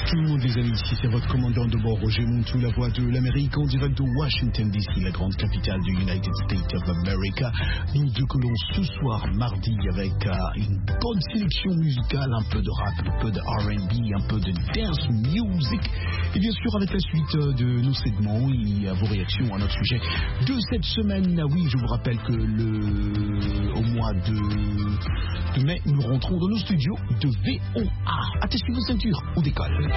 Bonjour les amis, ici c'est votre commandant de bord Roger Montou, la voix de l'Amérique en direct de Washington DC, la grande capitale du United States of America. Nous décollons ce soir mardi avec une bonne sélection musicale, un peu de rap, un peu de R&B, un peu de dance music et bien sûr avec la suite de nos segments et vos réactions à notre sujet de cette semaine. Oui, je vous rappelle que au mois de mai, nous rentrons dans nos studios de VOA. Attachez vos ceintures, on décolle.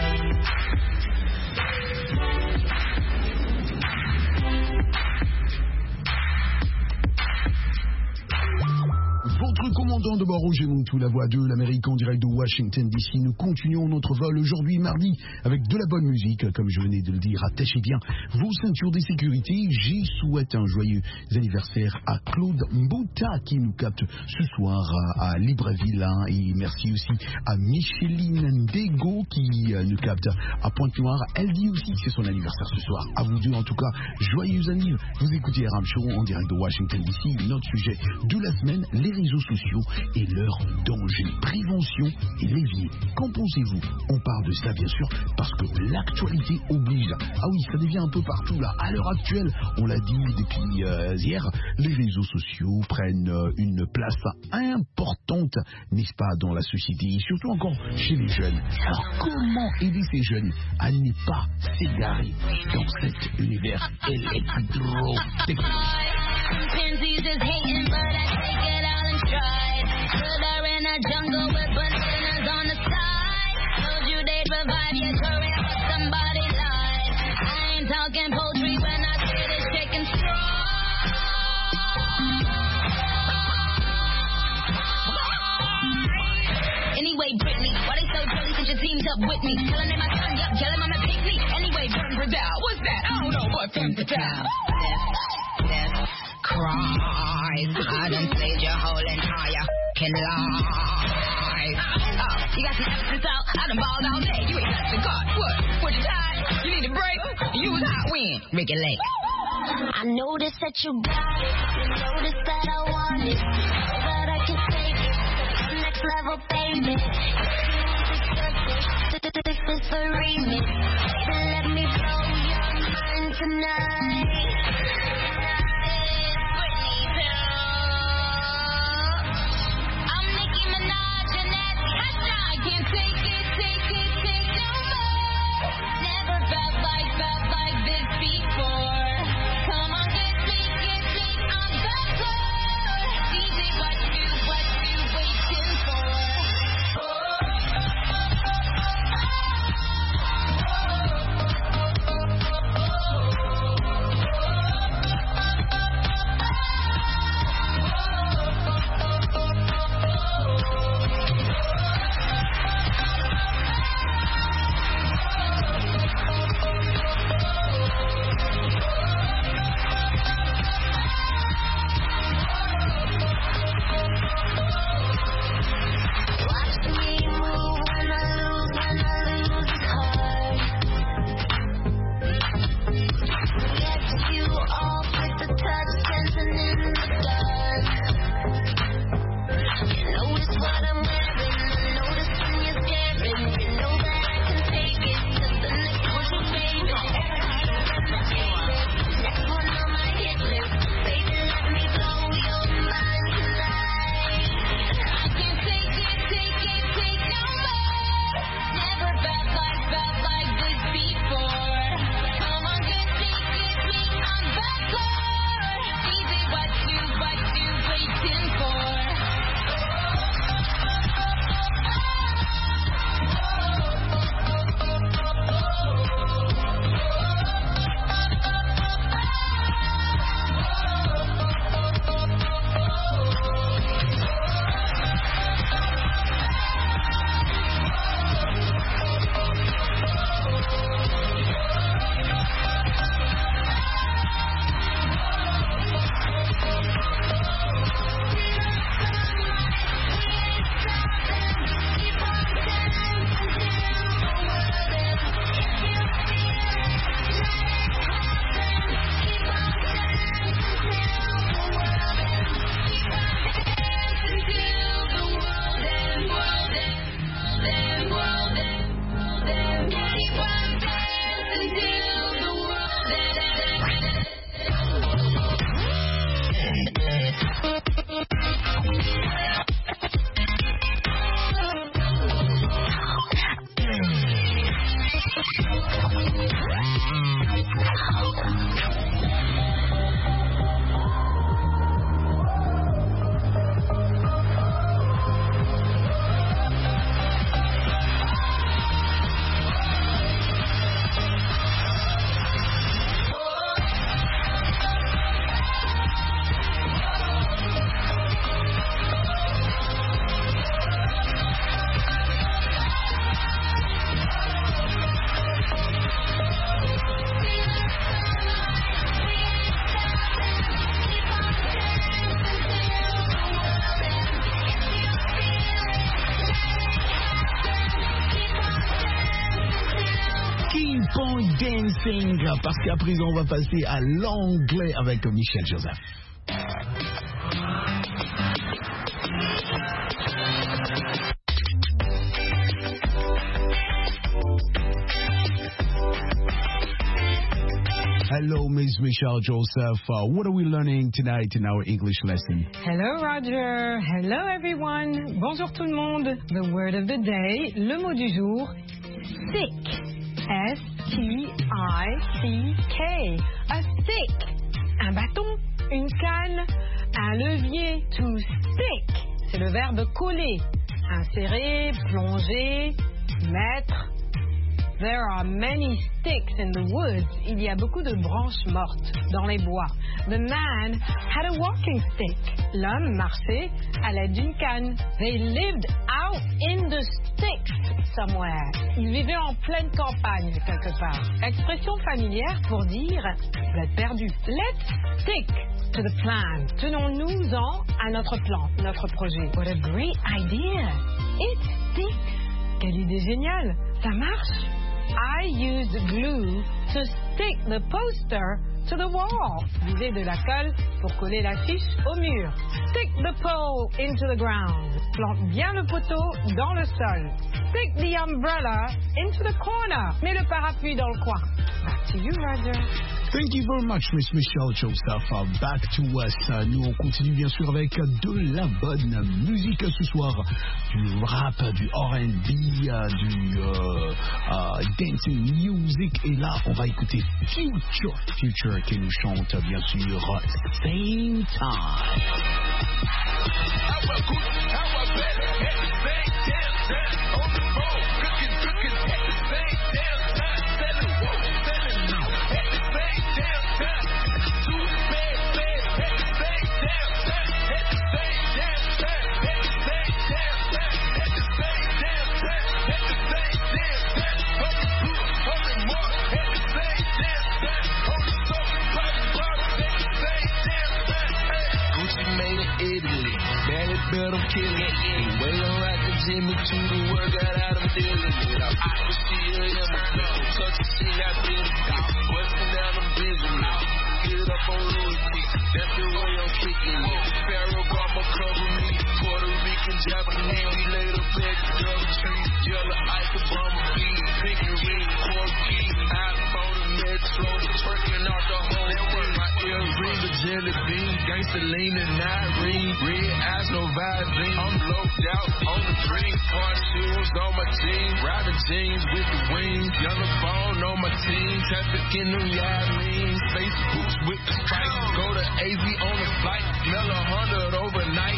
Votre commandant de bord Roger Montou, la voix de l'Amérique en direct de Washington DC. Nous continuons notre vol aujourd'hui mardi avec de la bonne musique, comme je venais de le dire. Attachez bien vos ceintures de sécurité. J'y souhaite un joyeux anniversaire à Claude Mbouta qui nous capte ce soir à Libreville, et merci aussi à Micheline Ndego qui nous capte à Pointe-Noire. Elle dit aussi que c'est son anniversaire ce soir. À vous deux en tout cas, joyeux anniversaire. Vous écoutez Ram Show en direct de Washington DC. Notre sujet de la semaine, les réseaux sociaux et leur danger, prévention et levier. Qu'en pensez-vous? On parle de ça bien sûr parce que l'actualité oblige. Ah oui, ça devient un peu partout là. À l'heure actuelle, on l'a dit depuis hier, les réseaux sociaux prennent une place importante, n'est-ce pas, dans la société et surtout encore chez les jeunes. Alors comment aider ces jeunes à ne pas s'égarer dans cet univers électro-technologique? Jungle with bananas on the side. Told you they'd revive your career, but somebody lied. I ain't talking poetry when I say this chicken straw. Anyway, Britney, why they so jelly since your team's up with me? Telling them my son, yup, telling them I'm a picnic. Anyway, Femme Fatale, what's that? I don't know what Femme Fatale. Cries. I done saved your whole entire life. Oh, you got some evidence out? I done balled all day. You ain't touched the card. What you tired? You need a break? You was hot when? Ricky Lake. I noticed that you got it. You noticed that I want it. That I can take it to the next level, baby. This is the remix. So let me blow your mind tonight. Dancing, parce qu'à présent on va passer à l'anglais avec Michel Joseph. Hello, Ms. Michelle Joseph. What are we learning tonight in our English lesson? Hello, Roger. Hello, everyone. Bonjour tout le monde. The word of the day, le mot du jour, stick. S-T-I-C-K. A stick. Un bâton, une canne, un levier. To stick. C'est le verbe coller. Insérer, plonger, mettre. There are many sticks in the woods. Il y a beaucoup de branches mortes dans les bois. The man had a walking stick. L'homme marchait à l'aide d'une canne. They lived out in the sticks somewhere. Ils vivaient en pleine campagne quelque part. Expression familière pour dire vous êtes perdu. Let's stick to the plan. Tenons-nous-en à notre plan, notre projet. What a great idea. It sticks. Quelle idée géniale. Ça marche. I used glue to stick the poster to the wall. L'idée de la colle pour coller l'affiche au mur. Stick the pole into the ground. Plante bien le poteau dans le sol. Stick the umbrella into the corner. Mets le parapluie dans le coin. Back to you, Roger. Thank you very much, Miss Michelle Joseph. Back to us. Nous, on continue bien sûr avec de la bonne musique ce soir. Du rap, du R&B, du dancing music. Et là, on va écouter Future qui nous chante bien sûr Same Time. Build them killing it. Way like a Jimmy to the work, got out of dealing with. I can see her in my flow. Touch the shit, I build it out. Bustin' down, I'm busy now. Get it up on Louis V. That's the way I'm kicking it. Pharaoh Obama cover me. Puerto Rican, Japanese. We laid up at the double tree. Yellow ice, Obama beat. Pink and red, corky. iPhone and Metro. Twerking off the whole thing. My earrings are jelly bean. Gangsta leaning, not ring. Red eyes, no vibing. I'm loped out on the dream. Hard shoes on my jeans. Riding jeans with the wings. Yellow bone on my team. Traffic in them Yameen. Facebooks with the spike. Go to AZ on the flight. Smell 100 overnight.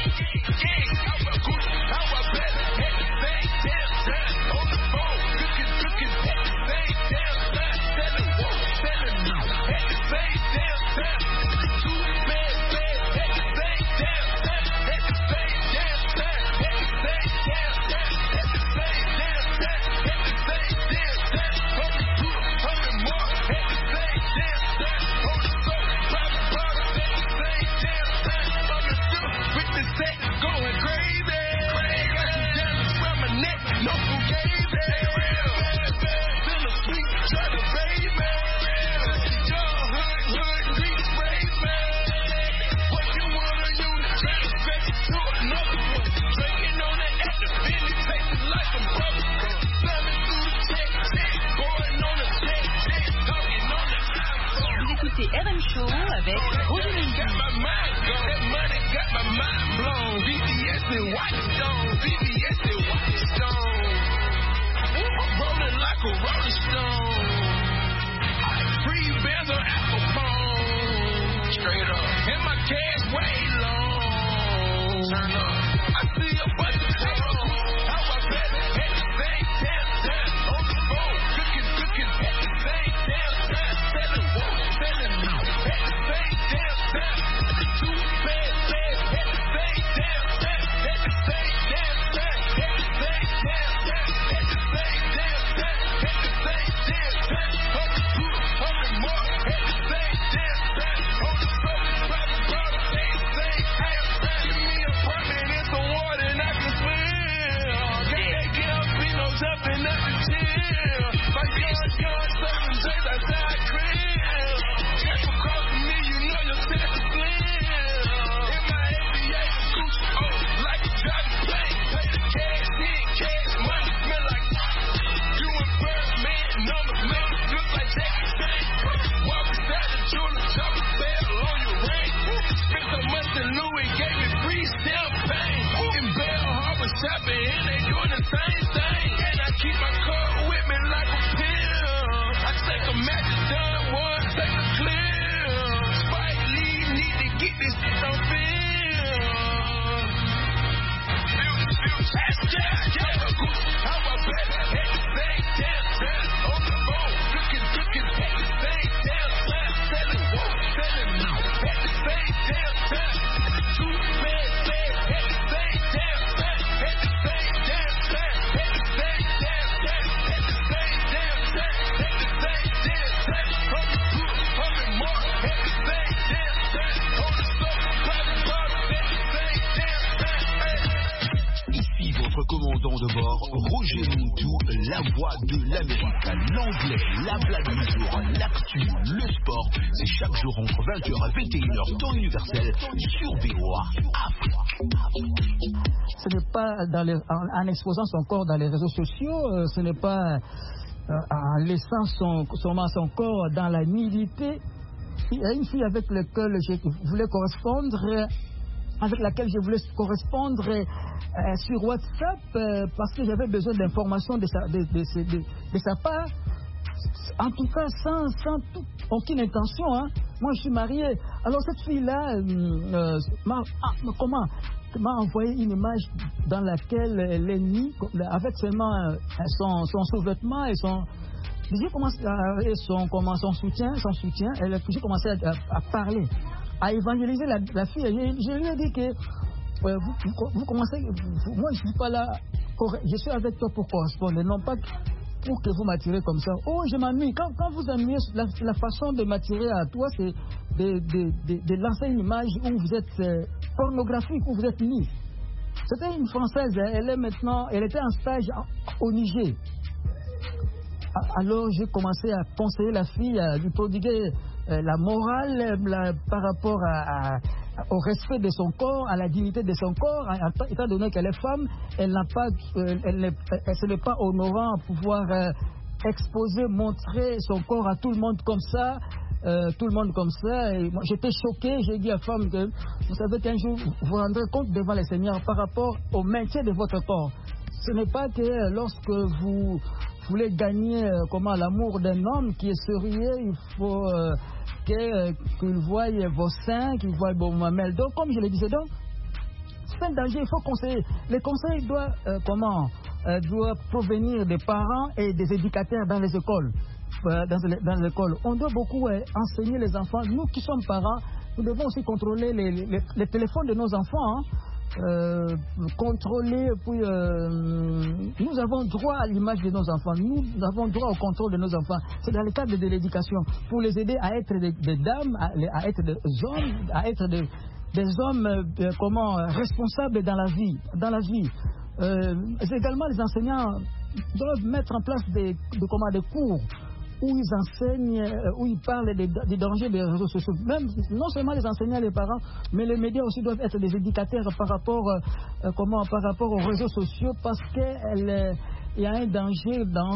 How I bet at the same damn time. On the phone. Cooking at the same damn time. Selling now. At the same damn time. Too bad at the same damn time. At the same damn time. At the same damn time. At the same damn time. At the same damn time. Hungry more. At the same damn time. On the soul. Private party. At the same damn time. On the strip with the set going crazy. Got some diamonds from my neck. No fugazi. Still a sweet trouble, baby. Your hood street baby. What you wanna use? Try to stretch it to another one. Drinking on that after Billy, tasting like a bubble. Slamming through the check, going on the check, talking on the iPhone. Vous écoutez RM Show avec Roger Mendy. Got my mind gone, that money got my mind blown. BBS and Whitestone, BBS and Whitestone. I'm rolling like a rolling stone. I free la voix de l'Amérique, l'anglais, la blague du jour, l'actu, le sport. C'est chaque jour entre 20h et 21h, temps universel sur VOA Afrique. Ce n'est pas en exposant son corps dans les réseaux sociaux, ce n'est pas en laissant son corps dans la nudité. Il y a une fille avec laquelle je voulais correspondre, sur WhatsApp parce que j'avais besoin d'informations de sa part. En tout cas, sans aucune intention. Hein. Moi, je suis marié. Alors, cette fille-là m'a envoyé une image dans laquelle elle est nue, avec seulement son sous-vêtement et son... J'ai commencé son soutien. J'ai commencé à parler, à évangéliser la fille. Je lui ai dit que vous commencez... Moi, je ne suis pas là... Je suis avec toi pour correspondre, non pas pour que vous m'attirez comme ça. Oh, je m'ennuie. Quand vous ennuyez, la façon de m'attirer à toi, c'est de lancer une image où vous êtes pornographique, où vous êtes nu. C'était une Française. Elle était en stage au Niger. Alors j'ai commencé à conseiller la fille, à lui prodiguer la morale par rapport au respect de son corps, à la dignité de son corps. Étant donné qu'elle est femme, ce n'est pas honorant de pouvoir exposer, montrer son corps à tout le monde comme ça. Et moi, j'étais choqué. J'ai dit à la femme que vous savez qu'un jour vous vous rendrez compte devant les seigneurs par rapport au maintien de votre corps. Ce n'est pas que lorsque vous voulez gagner l'amour d'un homme qui est sérieux, il faut qu'il voie vos seins, qu'il voie vos mamelles. Donc, comme je le disais, c'est un danger, il faut conseiller. Les conseils doivent provenir des parents et des éducateurs dans les écoles. Dans l'école, on doit beaucoup enseigner les enfants. Nous qui sommes parents, nous devons aussi contrôler les téléphones de nos enfants. Hein. Contrôler, puis nous avons droit à l'image de nos enfants, nous avons droit au contrôle de nos enfants. C'est dans le cadre de l'éducation pour les aider à être des dames, à être des hommes, à être des hommes responsables dans la vie. Également, les enseignants doivent mettre en place des cours où ils enseignent, où ils parlent des dangers des réseaux sociaux. Même, non seulement les enseignants et les parents, mais les médias aussi doivent être des éducateurs par rapport aux réseaux sociaux, parce qu'il y a un danger dans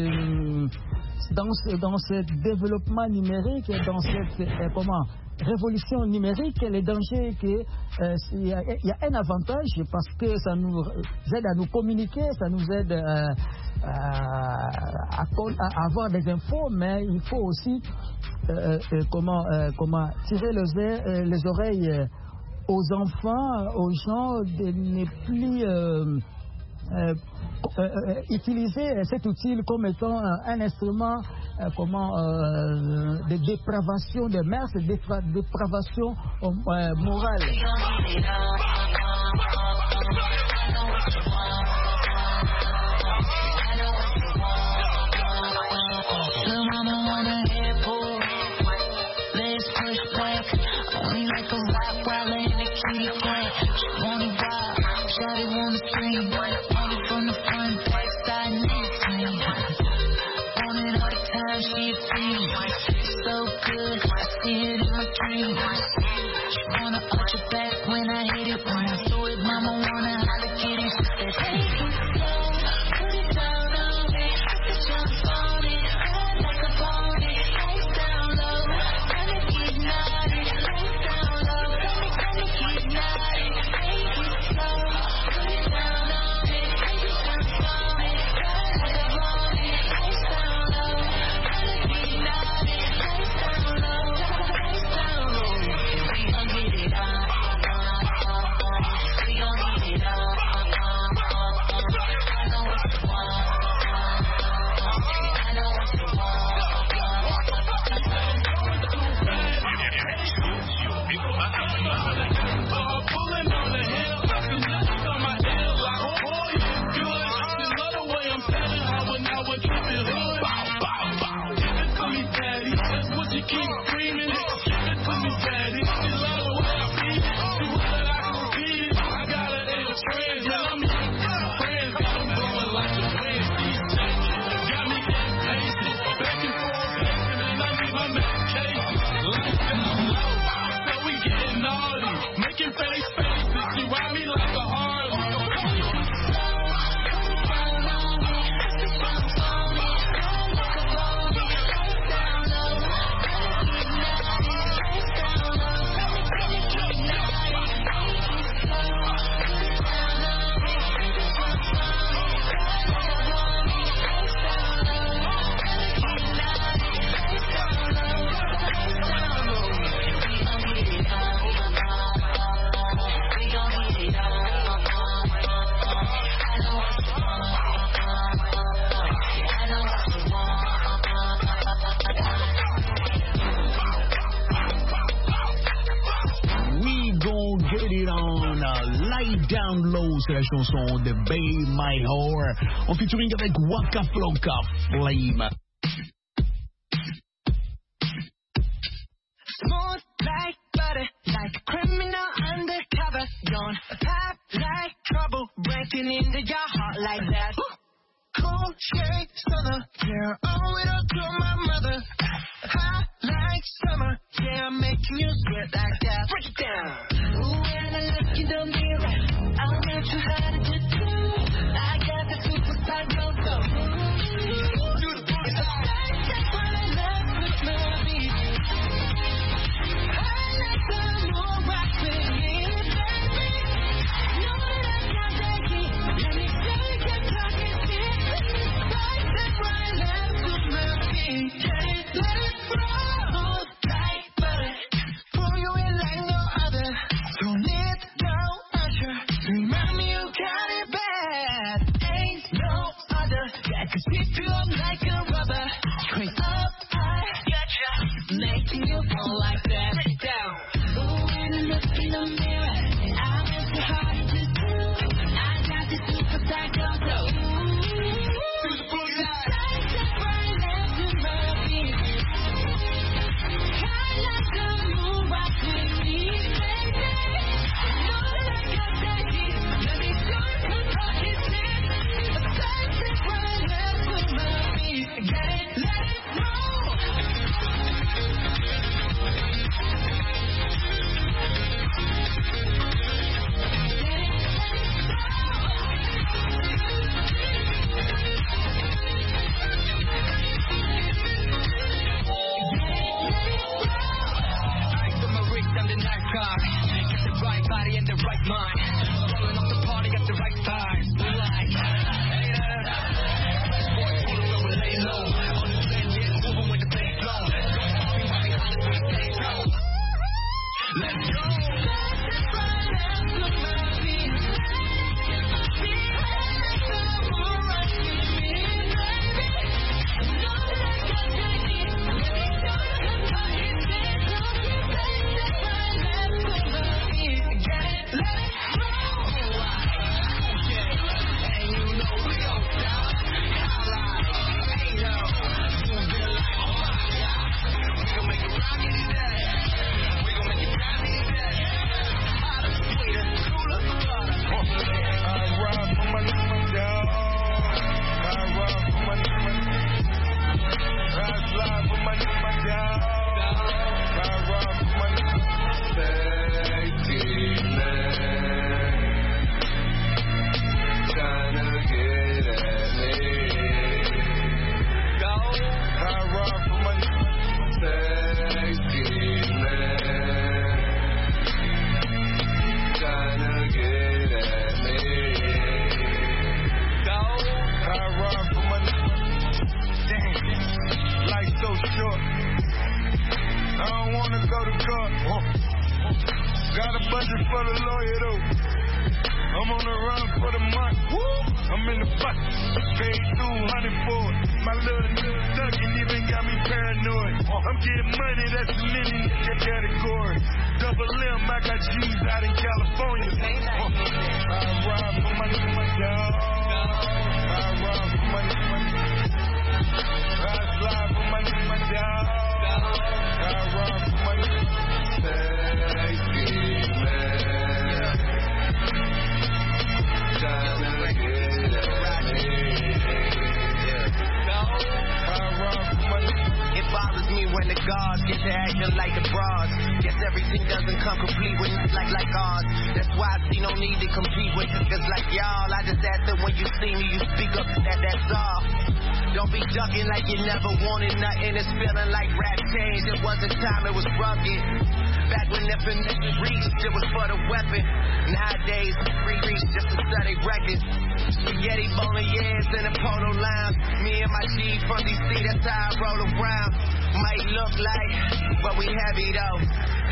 ce développement numérique, dans cette révolution numérique. Le danger il y a un avantage parce que ça nous aide à nous communiquer, ça nous aide à avoir des infos, mais il faut aussi tirer les oreilles aux enfants, aux gens, de ne plus utiliser cet outil comme étant un instrument de dépravation des mœurs, de dépravation morale. Down Low, c'est la chanson de Bay My Whore en featuring avec Waka Flocka Flame. Smooth like butter, like a criminal undercover. Don't pop like trouble, breaking into your heart like that. Cool shade stunner, yeah, owe it all to my mother. Hot like summer, yeah, I'm making you sweat like that. Break it down. Ooh, when I look in the mirror, I'm not too hard to do. I got the superstar glow, so it's a sight that's what I love with my beat. I like the more rock with me, baby. Know that I got that heat. Let me feel you can talk it deep. Sight that's what I love with my beat. Let it roll like butter. Pull you in like no other. Don't need no usher. Remind me you got it bad. Ain't no other that could sweep you up like a rubber. Straight up, I gotcha. Making you fall like that. Break down. Ooh, when I look in the mirror, I'm too hard to do. I got the superstar glow, so sight that's right left to my feet. I like the moon rock with me, baby. Know that I got that heat. Let me show you some pocket tip. A sight that's right left to my feet. Get it, let it roll. Ice on my wrist, I'm the night car. Got the right body and the right mind. Rolling up the party at the right time. We like haters. Boy, pull it over, lay low. On the bench, yeah, moving with the bass flow. Don't stop me, mommy, holler for the stage show. Let's go.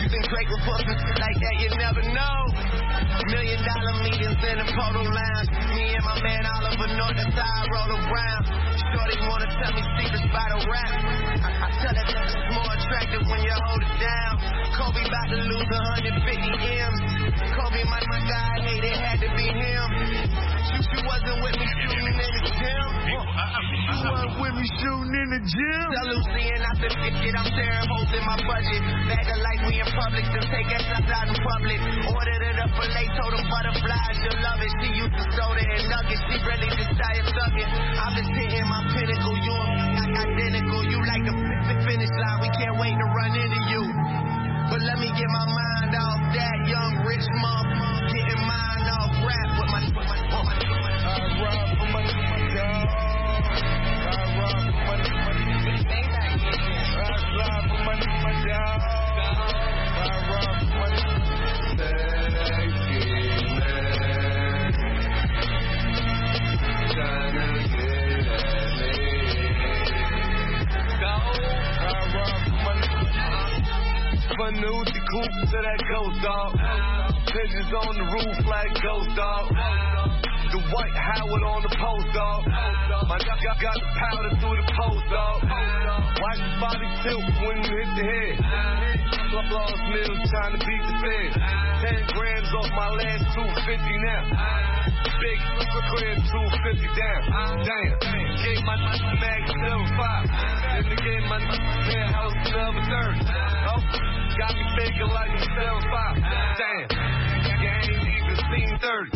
You think Drake would put like that? You never know. $1 million meetings in the photo lounge. Me and my man Oliver North, that's how I roll around. Shorty wanna tell me secrets by the rap. I tell her that it's more attractive when you hold it down. Kobe about to lose 150 M's. Kobe, my guy, hate it had to be him. You wasn't with me shooting in the gym. You wasn't with me shooting in the gym. Tell Lucy and I said, get I'm tearing holes in my budget. Bag of like we in public, then take extras out in public. Ordered it up for late, told them butterflies, you'll love it. She used to soda and nuggets, she really just started sucking. I'm just hitting my pinnacle, you and identical. You like the finish line, we can't wait to run into you. But let me get my mind off that young rich mom. Getting mine off rap with my I rob for money for my dog. I rob for money for my dog. I slide for money for my dog. I rob for money for my dog. Trying to get at me. I rob for money for my dog. Fun news, the coupe to that ghost dog. Pigeons on the roof like ghost dog. The white Howard on the post dog. My got the powder through the post dog. Watch your body tilt when you hit the head. Lost mills trying to beat the fed. 10 grams off my last 250 now. Big crib 250 down. Damn. Gave my mag 75. Then again my penthouse number 30. Oh, got me thinking like 75. Damn. You ain't even seen 30.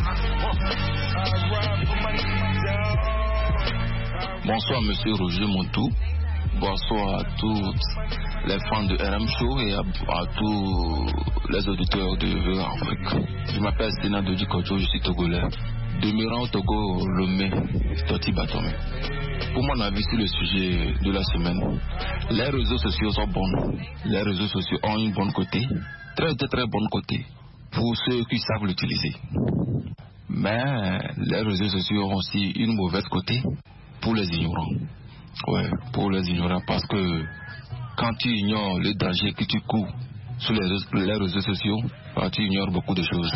Bonsoir Monsieur Roger Montou, bonsoir à toutes les fans de RM Show et à tous les auditeurs de VO Afrique. Je m'appelle Sténa Dodi Kojo, je suis togolais, demeurant au Togo, Lomé, Toti Batome. Pour mon avis sur le sujet de la semaine, les réseaux sociaux sont bons, les réseaux sociaux ont une bonne côté, très bonne côté, pour ceux qui savent l'utiliser. Mais les réseaux sociaux ont aussi une mauvaise côté pour les ignorants. Ouais, pour les ignorants, parce que quand tu ignores le danger que tu cours sur les réseaux sociaux, tu ignores beaucoup de choses.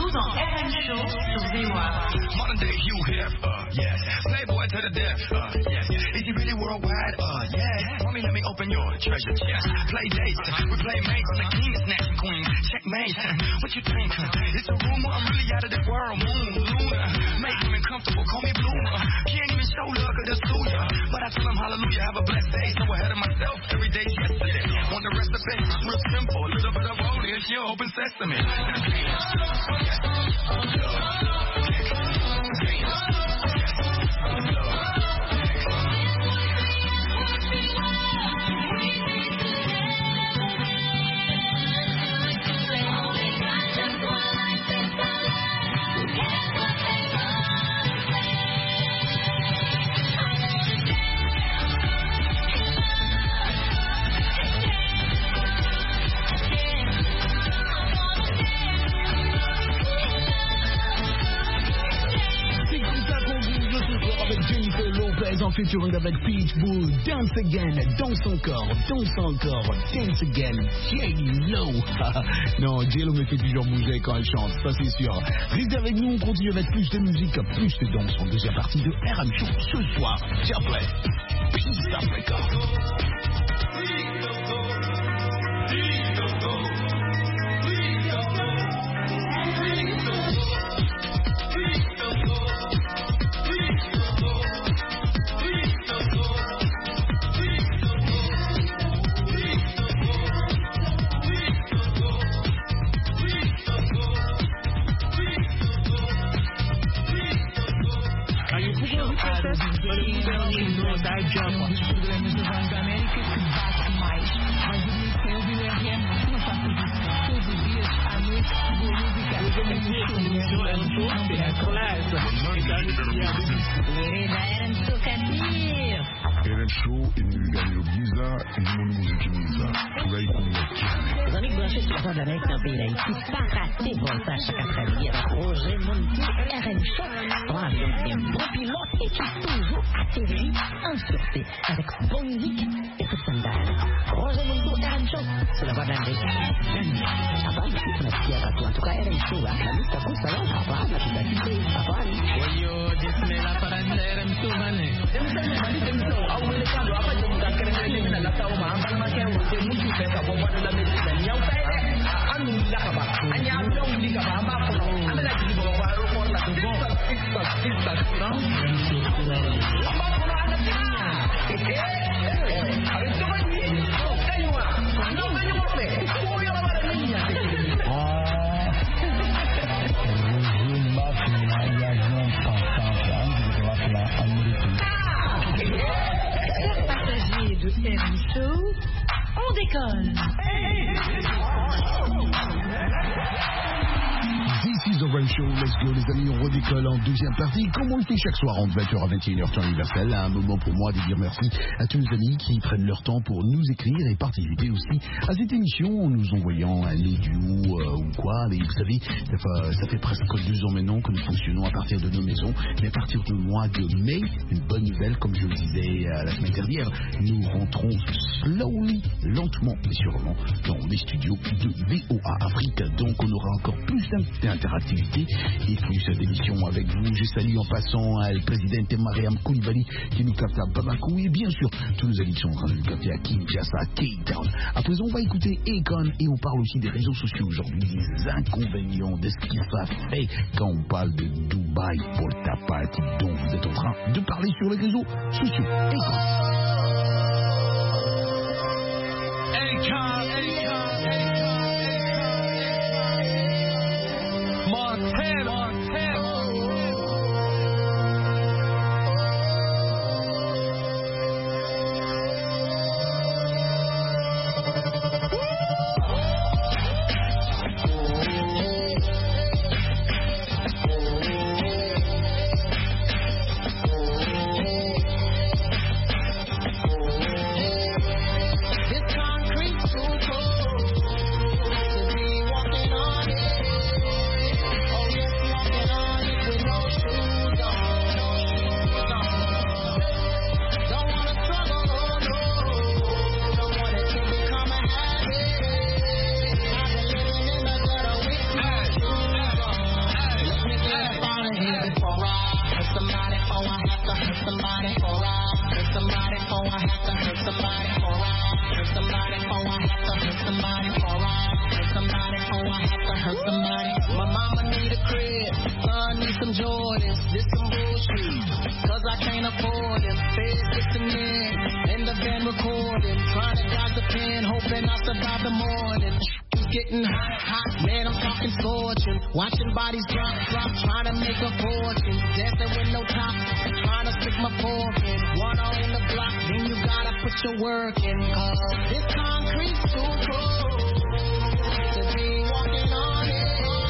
tout dans RM Show sur VOA. Modern day Hugh Hef, yeah. Playboy to the death, yeah. Is he really worldwide? Yeah. Mommy, let me open your treasure chest. Play dates, we play mates, the king is snatching queen. Checkmate, what you think? It's a rumor, I'm really out of this world. Moon, Luna, make women comfortable, call me Bloomer. Can't even show love, cause it's through ya. But I tell them hallelujah, have a blessed day. So ahead of myself, every day yesterday. Want the recipe, real simple, a little bit of holy, it's your open sesame. En featuring avec Pitbull, Dance Again, danse encore, Dance Again, J-Lo. Non, J-Lo me fait toujours bouger quand elle chante, ça c'est sûr. Restez avec nous, on continue avec plus de musique, plus de danse en deuxième partie de RM Show ce soir. Tiens, play. Peace Africa. Avec bonne musique et tout standard. Roger Mundo, RM Show, c'est la voix d'André. Habari tunasikia watu en tout cas RM Show, la lista kusa leo hapa na tutasikia hapa. Wayo dismela para RM Show bane. Demso au wele kando hapa ndio mtakelele na lata au mahamba make wote mtu pesa kwa bwana la meza ni au taide anu ndakaba anya au ndikaba ambapo amela jibo kwa roho la kugonga sisa Passagers de RM Show, on décolle. This is the RM Show, let's go les amis, on redécolle en deuxième partie, comme on le fait chaque soir entre 20h à 21h temps universel. Un moment pour moi de dire merci à tous nos amis qui prennent leur temps pour nous écrire et participer aussi à cette émission en nous envoyant les duos ou quoi. Mais vous savez, ça fait presque 2 ans maintenant que nous fonctionnons à partir de nos maisons. Mais à partir du mois de mai, une bonne nouvelle, comme je le disais la semaine dernière, nous rentrons slowly, lentement mais sûrement dans les studios de VOA Afrique. Donc on aura encore plus d'interactivité et plus d'émissions avec vous. Je salue en passant le président Mariam Koulibaly qui nous capte à Bamako et bien sûr tous nos amis qui sont en train de nous capter à Kinshasa, Cape Town. À présent on va écouter Akon et on parle aussi des réseaux sociaux aujourd'hui, des inconvénients de ce qu'il fait quand on parle de Dubaï pour ta partie dont vous êtes en train de parler sur les réseaux sociaux. On them Jordans, this some bullshit, cause I can't afford them. Feds listening, in the van recording, trying to dodge the pen, hoping I survive the morning. It's getting hot, man, I'm talking scorching. Watching bodies drop, trying to make a fortune. Dancing with no top, trying to stick my fork in. One on the block, then you gotta put your work in, cause this concrete's too cold to be walking on it.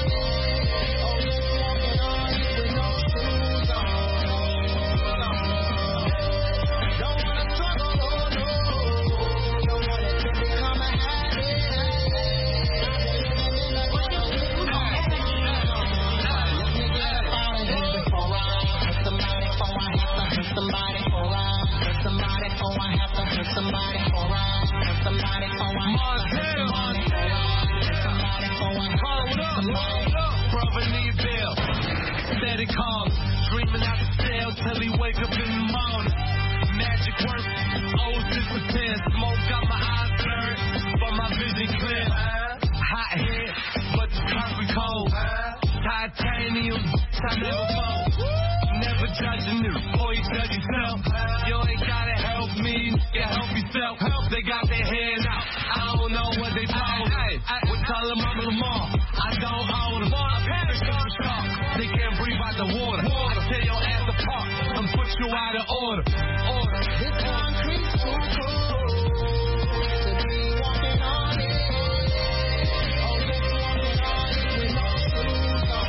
Dreaming out the cell till he wake up in the morning. Magic work, O's disappear. Smoke got my eyes blurred, but my vision clear. Hot head, but the concrete cold. Titanium, time never fold. Never judging you, boy, you judge yourself. You ain't gotta help me, you help yourself. They got their hands out, I don't know what they told. We tell them I'm Lamar, I don't own them. They can't breathe out the water. I tear your ass apart and put you out of order. This concrete's too cold to be walking on it. Oh, just walking on it with no shoes on.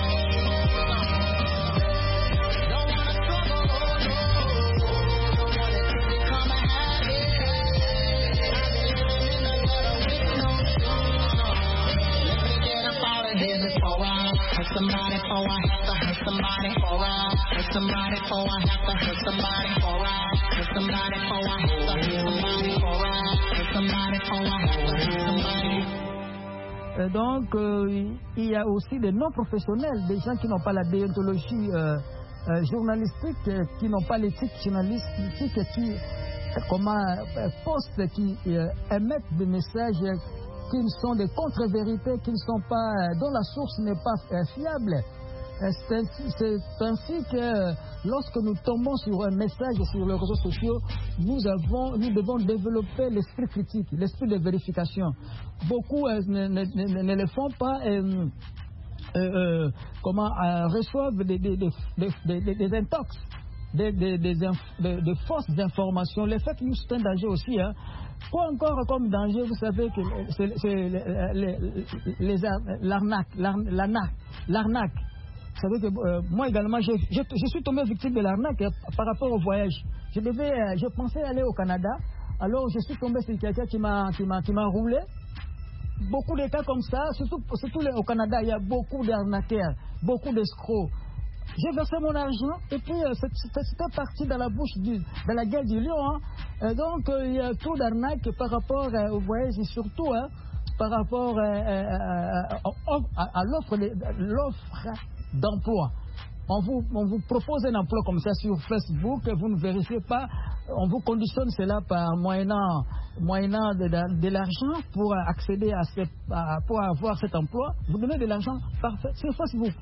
Don't wanna struggle, oh no. Don't want it to become a habit. Living in the gutter with no shoes on. Let me get up out of here before I hurt somebody, before I have to hurt somebody, before I hurt somebody, before I have to hurt somebody, before I hurt somebody, before I have to hurt somebody, before I hurt somebody, before I have to hurt somebody. Donc, il y a aussi des non-professionnels, des gens qui n'ont pas la déontologie journalistique, qui n'ont pas l'éthique journalistique, qui postent, qui émettent des messages qui sont des contre-vérités, qui ne sont pas, dont la source n'est pas fiable. C'est ainsi que lorsque nous tombons sur un message sur les réseaux sociaux, nous devons développer l'esprit critique, l'esprit de vérification. Beaucoup ne le font pas reçoivent des intox, des fausses informations. Les fake news, c'est un danger aussi. Quoi encore comme danger? Vous savez que c'est l'arnaque. Vous savez que moi également, je suis tombé victime de l'arnaque par rapport au voyage. Je pensais aller au Canada, alors je suis tombé sur quelqu'un qui m'a roulé. Beaucoup de cas comme ça, surtout au Canada, il y a beaucoup d'arnaqueurs, beaucoup d'escrocs. J'ai versé mon argent et puis c'était parti dans la bouche de la gueule du lion. Donc il y a trop d'arnaques par rapport au voyage et surtout par rapport à l'offre d'emploi. On vous propose un emploi comme ça sur Facebook, vous ne vérifiez pas, on vous conditionne cela par moyennant de l'argent pour accéder pour avoir cet emploi. Vous donnez de l'argent sur Facebook,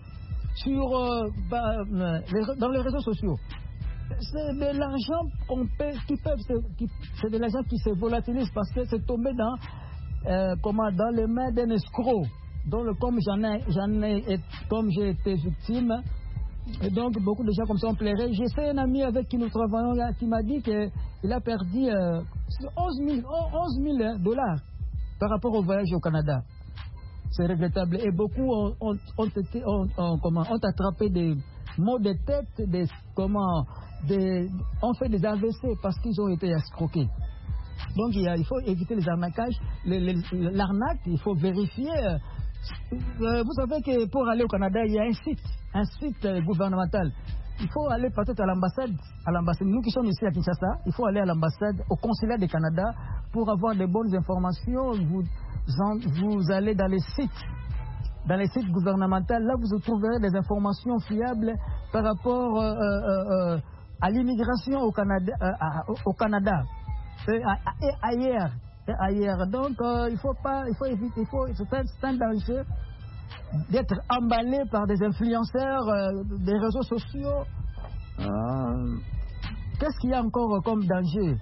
dans les réseaux sociaux. C'est de l'argent c'est de l'argent qui se volatilise parce que c'est tombé dans les mains d'un escroc. Donc, comme j'ai été victime, et donc beaucoup de gens comme ça ont pleuré. J'ai un ami avec qui nous travaillons là, qui m'a dit qu'il a perdu 11 000 dollars par rapport au voyage au Canada. C'est regrettable. Et beaucoup ont attrapé des maux de tête, ont fait des AVC parce qu'ils ont été escroqués. Donc il faut éviter les arnaquages, l'arnaque, il faut vérifier. Vous savez que pour aller au Canada, il y a un site gouvernemental. Il faut aller peut-être à l'ambassade. Nous qui sommes ici à Kinshasa, il faut aller à l'ambassade, au consulat du Canada pour avoir des bonnes informations. Vous allez dans les sites gouvernementaux. Là, vous trouverez des informations fiables par rapport à l'immigration au Canada et ailleurs. Donc, il faut éviter, c'est un danger. d'être emballé par des influenceurs des réseaux sociaux. Qu'est-ce qu'il y a encore comme danger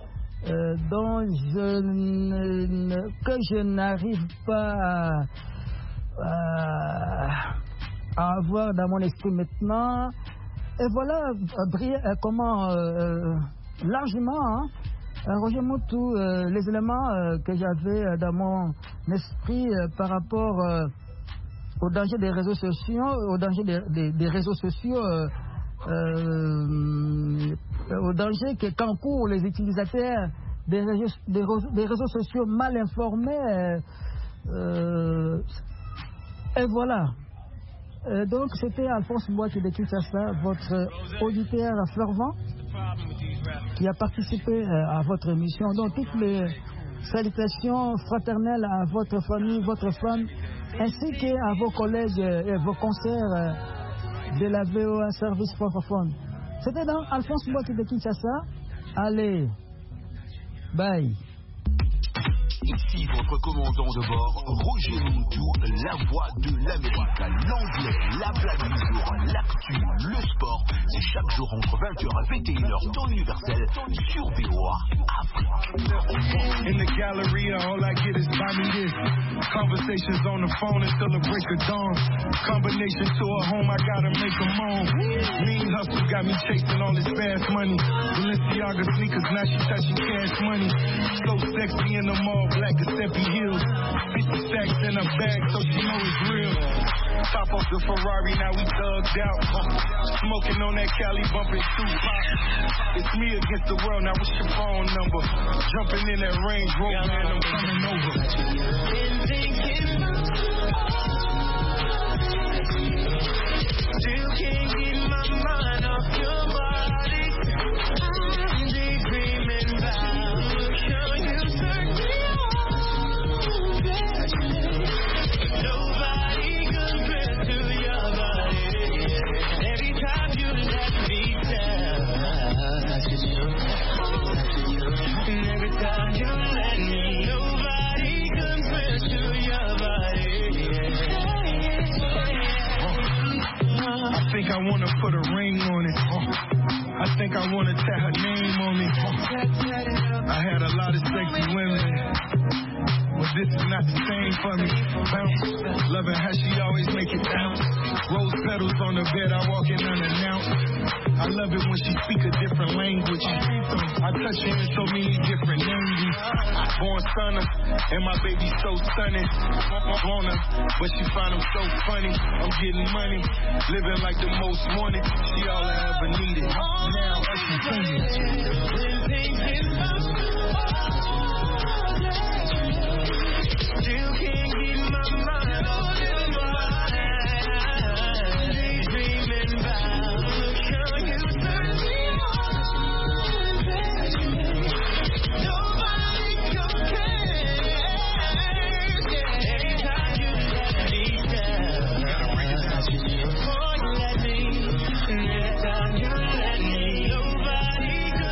que je n'arrive pas à avoir dans mon esprit maintenant? Et voilà comment largement, Roger Moutou, les éléments que j'avais dans mon esprit par rapport au danger des réseaux sociaux, au danger qu'encourent les utilisateurs des réseaux sociaux mal informés. Et voilà. Donc c'était Alphonse Mouaki de Kinshasa, votre auditeur fervent, qui a participé à votre émission. Donc toutes les salutations fraternelles à votre famille, votre femme, ainsi qu'à vos collègues et vos concerts de la VOA Service francophone. C'était donc Alphonse Mouaki de Kinshasa. Allez, bye. Ici votre commandant de bord, Roger Moutou, la voix de l'Amérique, l'anglais, la blague du jour, l'actu, le sport. C'est chaque jour entre 20h et 21h, temps universel, sur VOA Afrique. In the gallery, all I get is buy me this. Conversations on the phone until the break of dawn. Combination to a home, I gotta make a moan. Mean hustle got me chasing all this fast money. Balenciaga sneakers, now she touching cash money. So sexy in the mall, black Giuseppe heels. 50 stacks in a bag, so she know it's real. Top off the Ferrari, now we thugged out. Smoking on that Cali, bumping Tupac. It's me against the world, now what's your phone number? Jumping in that Range Rover, man, I'm coming over. Still can't get my mind off your body. I'm daydreaming about how you turn me on, baby. Nobody compares to your body. Every time you let me down, and every time you let me, nobody compares to your body. I think I wanna put a ring on it. I think I wanna tat her name on me. I had a lot of sexy women, but this is not the same for me. Bounce, loving how she always make it bounce. Rose petals on the bed, I walk in unannounced. I love it when she speak a different language. I touch her in so many different languages. Born stunner, and my baby so stunning. Want her, but she find him so funny. I'm getting money, living like the most wanted. She all I ever needed. Now I continue. Still can't get my mind off your body. Daydreaming about how you turn me on, baby. Nobody compares. Every time you let me down, oh, you let me. Every time you let me, nobody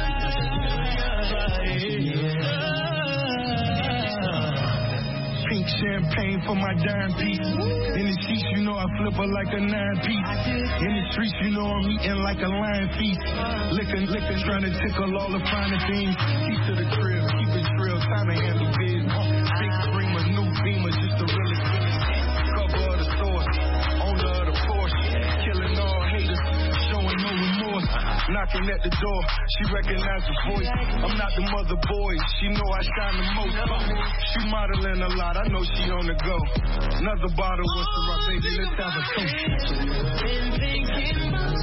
Pink champagne for my dime piece. In the sheets, you know I flip her like a 9-piece. In the streets, you know I'm eating like a lion feast. Licking, trying to tickle all the finer things. Keep to the crib, keep it real, time to handle biz. Big screamer, new beamer, just the realest. Cover of the store, owner of the Porsche. Killing all haters, showing no remorse. Knocking at the door, she recognized the voice. I'm not the mother boy, she know I shine the most. She modeling a lot, I know she on the go. Another bottle was to my baby, let's have a toast. Been thinking about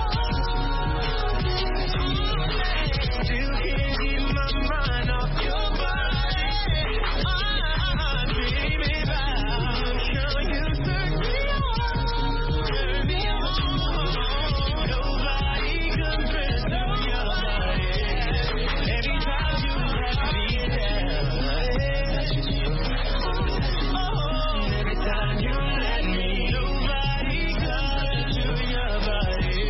still can't get my mind off your body. I'm dreaming about how you turn me on, turn me on. Nobody compares to your body. Every time you let me down, oh, every time you let me, nobody compares to your body.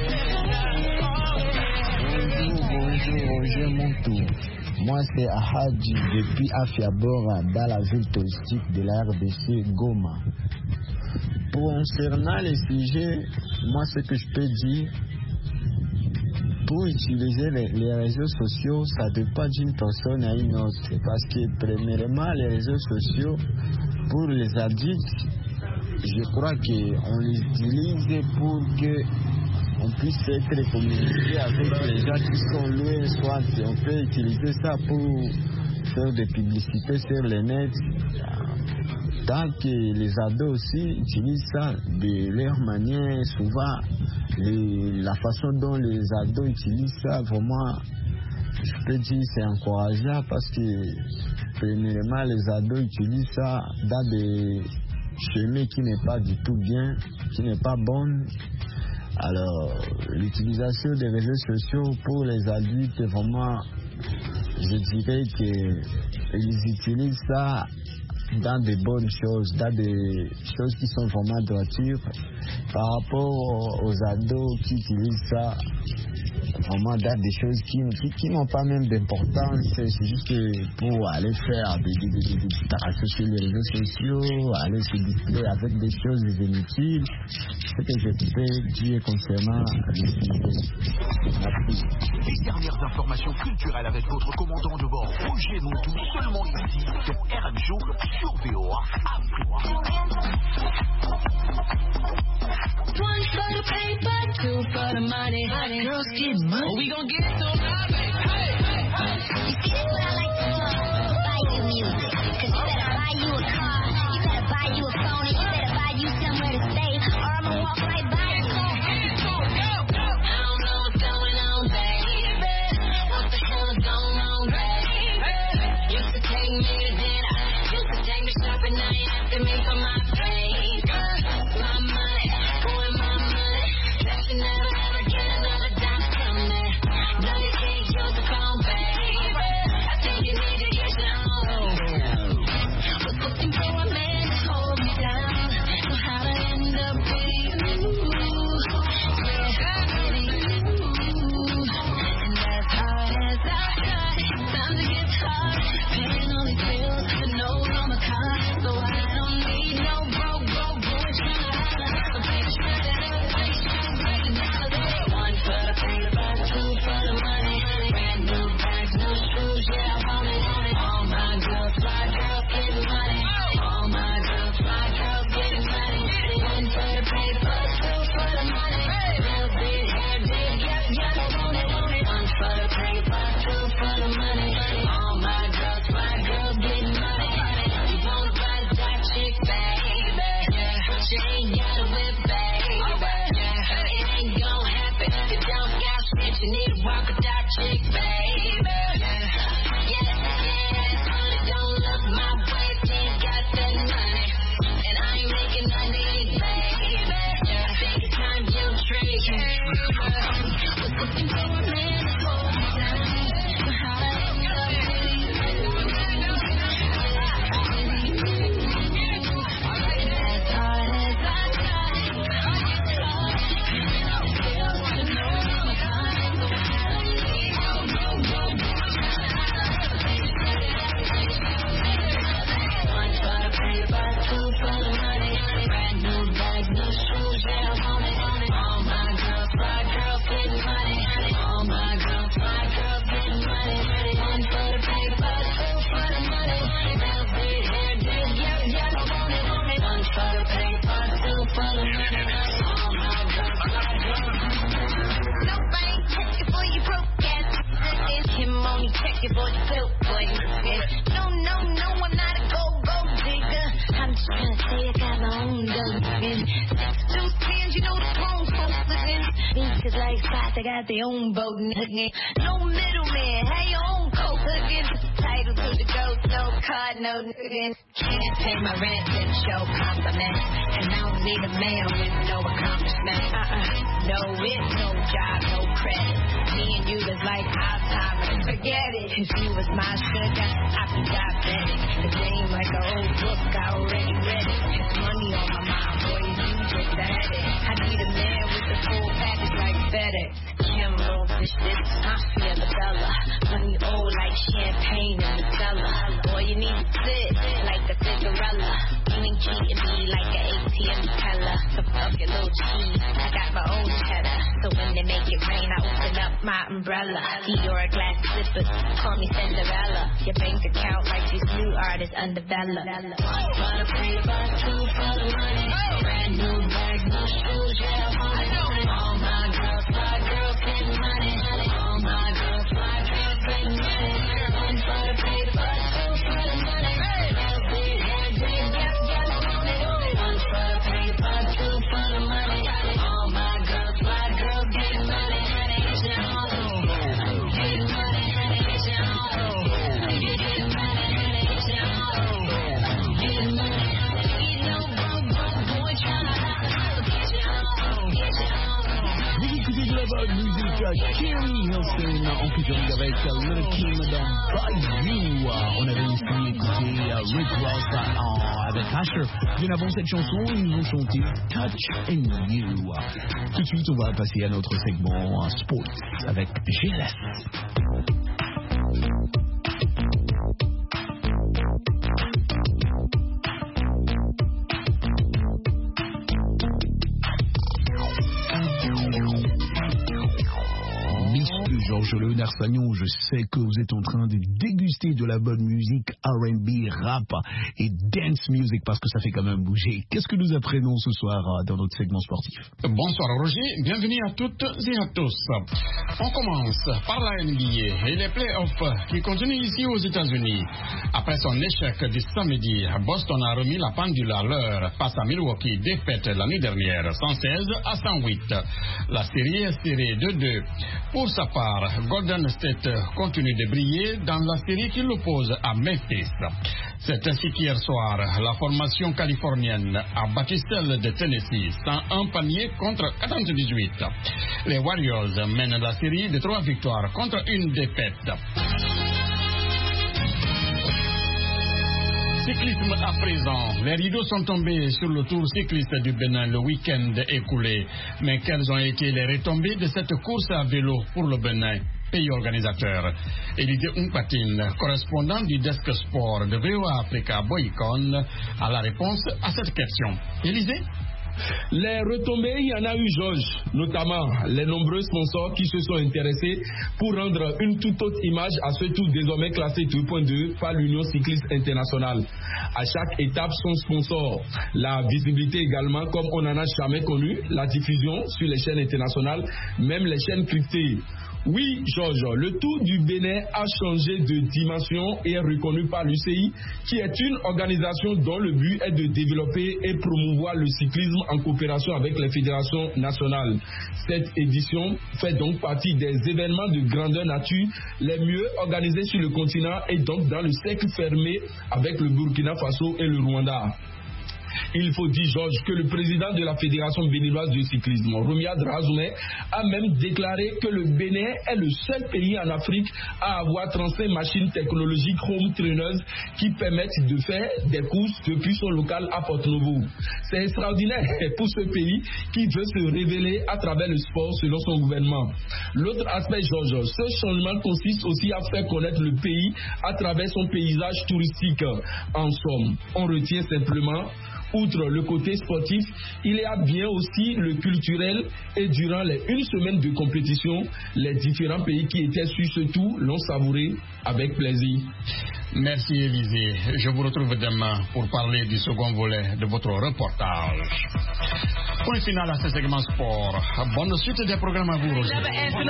Bonjour, Roger Moutou. Moi, c'est Ahadji depuis Afiabora, dans la ville touristique de la RDC Goma. Concernant les sujets, moi ce que je peux dire, pour utiliser les réseaux sociaux, ça dépend d'une personne à une autre. Parce que premièrement, les réseaux sociaux, pour les adultes, je crois qu'on les utilise pour qu'on puisse être communiqué avec les gens qui sont loin, soit on peut utiliser ça pour faire des publicités sur le net. Tant que les ados aussi utilisent ça de leur manière, souvent la façon dont les ados utilisent ça, vraiment, je peux dire c'est encourageable parce que premièrement les ados utilisent ça dans des chemins qui n'est pas du tout bien, qui n'est pas bonne. Alors l'utilisation des réseaux sociaux pour les adultes, vraiment, je dirais qu'ils utilisent ça dans des bonnes choses, dans des choses qui sont vraiment droitures. Par rapport aux ados qui utilisent ça vraiment dans des choses qui n'ont pas même d'importance, c'est juste pour aller faire des distractions sur les réseaux sociaux, aller se distraire avec des choses inutiles. Ce que je peux dire concernant les sujets. Merci. Les dernières informations culturelles avec votre commandant de bord, Roger Montou, seulement ici, sur RM Show, sur VOA One for the paper, two for the money. Girls get money. We gon' get some now, baby. You see, that's what I like to call buy you music. Cause you better buy you a car, you better buy you a phone, and you better buy you somewhere to stay, or I'ma walk right by you. I don't know what's going on, baby. What the hell is going on, baby? Used to take me to dinner, used to take me shopping, now you asking me for my pay. My money, going my money. That you never ever get another dime from me. No, you can't use the phone, baby. I think you need to get your own. Was looking for a man to hold me down. Know how to end up with you. Yeah, with you. And as hard as I try, sometimes it gets hard. Paying all these bills, the notes on the car. So I don't need no broke boys trying to holler. One for the paper, two for the money. Brand new bags, new shoes, yeah, I want it. All my girls, fly girls, getting money. All my girls, fly girls, getting money. One for the paper, two for the money. Real big hair, big, yeah, I want it. One for the paper, two for the money. All my girls, fly girls, getting money. You wanna buy that chick, baby? Yeah, she ain't got a whip, baby. Yeah, it ain't gon' happen if you don't got shit. You need to walk with that chick, baby. Yeah, only don't look my way if you ain't got that money. And I ain't making money, baby. Yeah, think it's time you trade. Was looking for a man to hold me down. Know how to end up with you. As hard as I try, one for the paper, two for the money. Brand new bags, new shoes, yeah, I want it. All my girls, fly girls, getting money. All my girls, fly girls, getting money. One for the paper, two for the money. Real big hair, big, yeah, I want it. One for the paper, two for the money. All my girls, fly girls. Nobody check it for you broke ass. Him only check it for the dope boy. No, I'm not a gold digger. I'm just trying to say I got my own dope. Those pins, you know the clones folks listen. Beaches like spots, they got their own boat. No middleman, have your own coat cooking. Title to the ghost, no card, no nigga. Can't pay my rent and show compliments. And I don't need a man with no accomplishment. No wit, no job, no credit. Me and you was like Alzheimer's, forget it. If you was my sugar, I'd be diabetic. The game like an old book, I already read it. It's money on my mind, boy, you just had it. I need a man with the full package like FedEx. Kimbo, fish this, I feel the fella. Money old like champagne in the cellar. Boy, you need to sit like a Cinderella. You ain't cheating me like an ATM teller. it rain, I open up my umbrella. Dior glass slippers, call me Cinderella. Your bank account like this new artist undeveloped. One for the paper, two for the money. Brand new bag, no shoes, yeah, all my girls, fly girls, getting money. All my girls, fly girls, getting money. One for the paper, two for the money. Real big head, big gap, got it on it. One for the paper, two for the money. All my girls, fly girls, getting money. Get your own. Getting money, get your own. Getting money, get your own. Getting money. Ain't no boy tryna get your own. Get your own. Vous écoutez de la bonne musique, Kerry Hilson en featuring avec Little Kim dans By You. On avait aussi écouté Rick Ross avec Asher. Bien avant cette chanson, ils nous ont chanté Touch and You. Tout de suite, on va passer à notre segment Sports avec GLS. Georges Léonard Sagnon, je sais que vous êtes en train de déguster de la bonne musique R&B, rap et dance music parce que ça fait quand même bouger. Qu'est-ce que nous apprenons ce soir dans notre segment sportif? Bonsoir Roger, bienvenue à toutes et à tous. On commence par la NBA et les playoffs qui continuent ici aux États-Unis. Après son échec du samedi, Boston a remis la pendule à l'heure face à Milwaukee, défaite la nuit dernière 116 à 108. La série est serrée 2-2. Pour sa part, Golden State continue de briller dans la série qui l'oppose à Memphis. C'est ainsi qu'hier soir, la formation californienne a battu celle de Tennessee 101 paniers contre 98. Les Warriors mènent la série de 3 victoires contre une défaite. Cyclisme à présent. Les rideaux sont tombés sur le Tour cycliste du Bénin le week-end écoulé. Mais quelles ont été les retombées de cette course à vélo pour le Bénin, pays organisateur? Élisée Umpatine, correspondant du Desk Sport de VOA Africa Boycon, a la réponse à cette question. Élisée? Les retombées, il y en a eu, Georges, notamment les nombreux sponsors qui se sont intéressés pour rendre une toute autre image à ce tour désormais classé 2.2 par l'Union cycliste internationale. À chaque étape, son sponsor. La visibilité également, comme on n'en a jamais connu, la diffusion sur les chaînes internationales, même les chaînes cryptées. Oui, Georges, le Tour du Bénin a changé de dimension et est reconnu par l'UCI, qui est une organisation dont le but est de développer et promouvoir le cyclisme en coopération avec les fédérations nationales. Cette édition fait donc partie des événements de grandeur nature les mieux organisés sur le continent et donc dans le cercle fermé avec le Burkina Faso et le Rwanda. Il faut dire, Georges, que le président de la Fédération béninoise de cyclisme, Romiad Razoumé, a même déclaré que le Bénin est le seul pays en Afrique à avoir 35 machines technologiques home trainers qui permettent de faire des courses depuis son local à Porto-Novo. C'est extraordinaire pour ce pays qui veut se révéler à travers le sport selon son gouvernement. L'autre aspect, Georges, ce changement consiste aussi à faire connaître le pays à travers son paysage touristique. En somme, on retient simplement, outre le côté sportif, il y a bien aussi le culturel et durant les 1 semaine de compétition, les différents pays qui étaient sur ce tour l'ont savouré avec plaisir. Merci Élisée. Je vous retrouve demain pour parler du second volet de votre reportage. Point final à ce segment sport. Bonne suite des programmes à vous, Roger.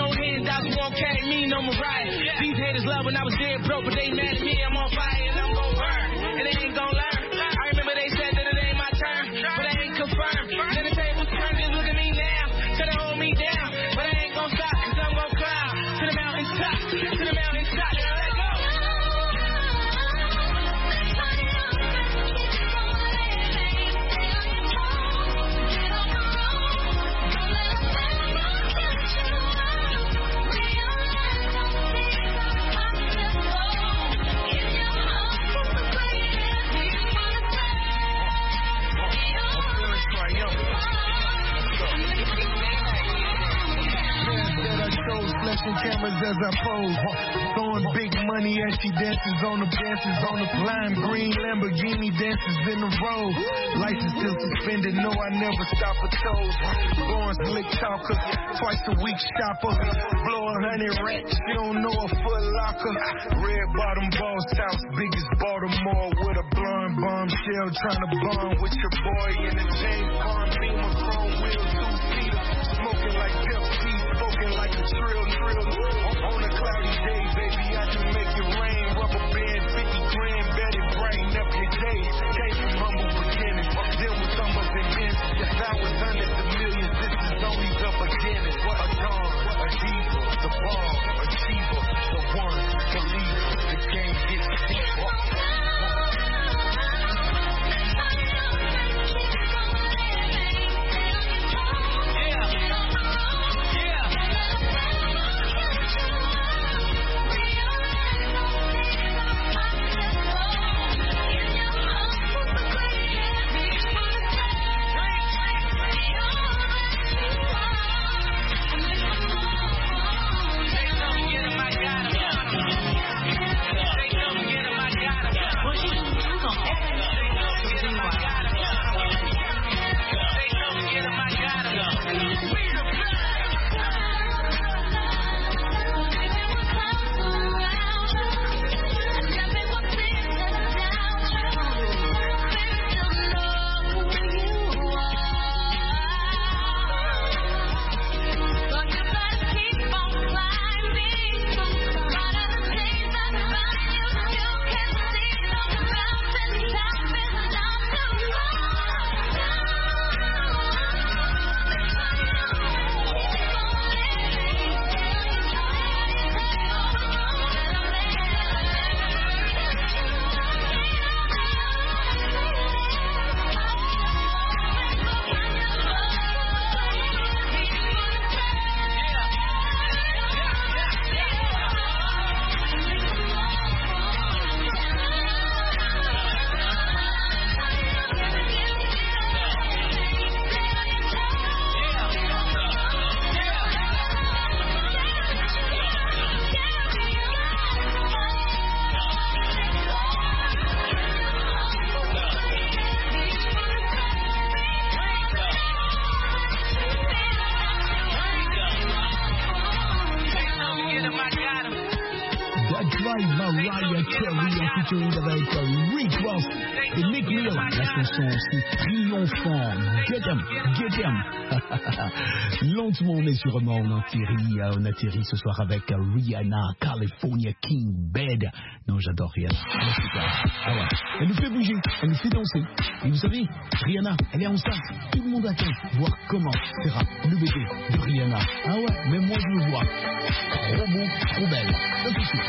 Confirmed. Then the tables turn, just look at me now. Try to hold me down, but I ain't gon' stop, cause I'm gon' climb to the mountain top, to the mountain top. Now let go. flashing cameras as I pose. Throwing big money as she dances on the lime green Lamborghini dances in the road. License still suspended, no, I never stop for toes. Going slick talker, twice a week shopper. Blow 100 racks, you don't know a Foot Locker. Red bottom boss house, biggest Baltimore with a blonde bombshell. Trying to bond with your boy in the James Bond Beamer, chrome wheel, 2-seater. Smoking like Pepsi, spoken like a trill. On a cloudy day, baby, I can make it rain. Rubber band, 50 grand, bet it brighten up your day. Came from humble beginnings, then with summers and bins. Yes, I was hundreds of millions, this is only the beginning. A dawn, a diva, the ball, a achiever, the one, the leader. The game gets deeper. Rick Ross et Mick Mill. La chanson, c'est triomphant. Get 'em. Lentement mais sûrement, on atterrit ce soir avec Rihanna, California King Bed. Non, j'adore Rihanna. Ah ouais. Elle nous fait bouger, elle nous fait danser. Et vous savez, Rihanna, elle est enceinte. Tout le monde attend voir comment sera le bébé de Rihanna. Ah ouais, même moi je le vois. Trop beau, trop belle. Ça tout de suite.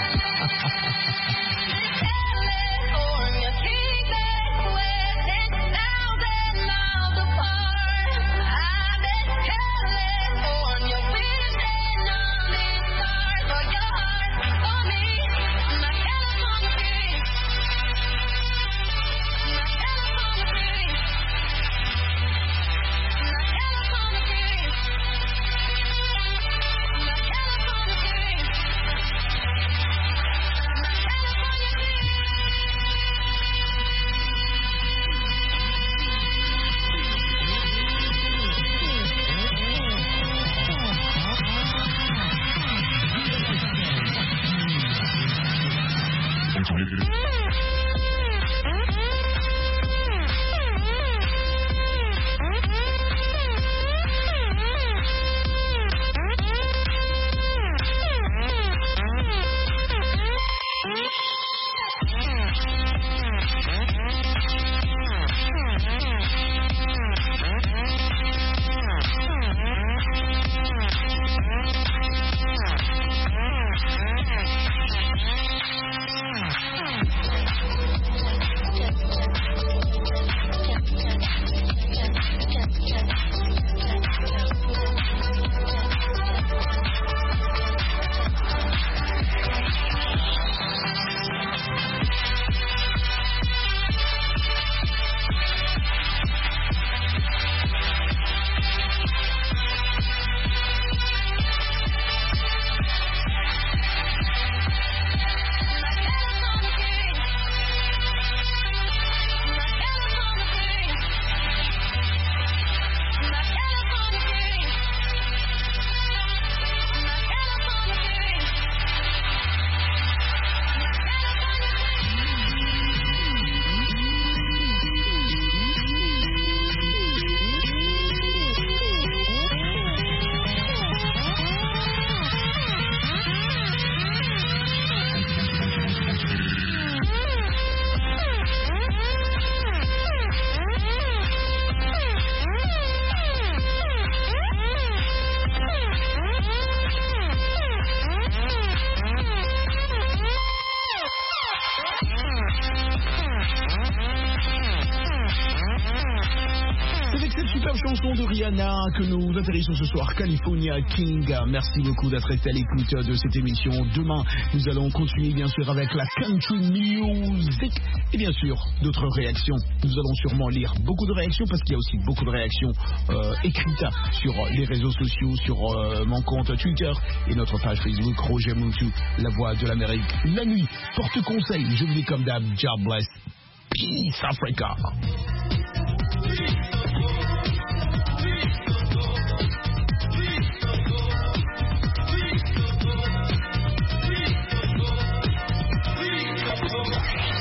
chanson de Rihanna que nous atterrissons ce soir, California King. Merci beaucoup d'être resté à l'écoute de cette émission. Demain, nous allons continuer bien sûr avec la country music et bien sûr d'autres réactions. Nous allons sûrement lire beaucoup de réactions parce qu'il y a aussi beaucoup de réactions écrites sur les réseaux sociaux, sur mon compte Twitter et notre page Facebook Roger Muntu, la voix de l'Amérique. La nuit, porte conseil, je vous dis comme d'hab, God bless, peace Africa.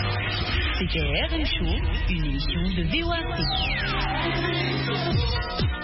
C'était RM Show, une émission de VOA.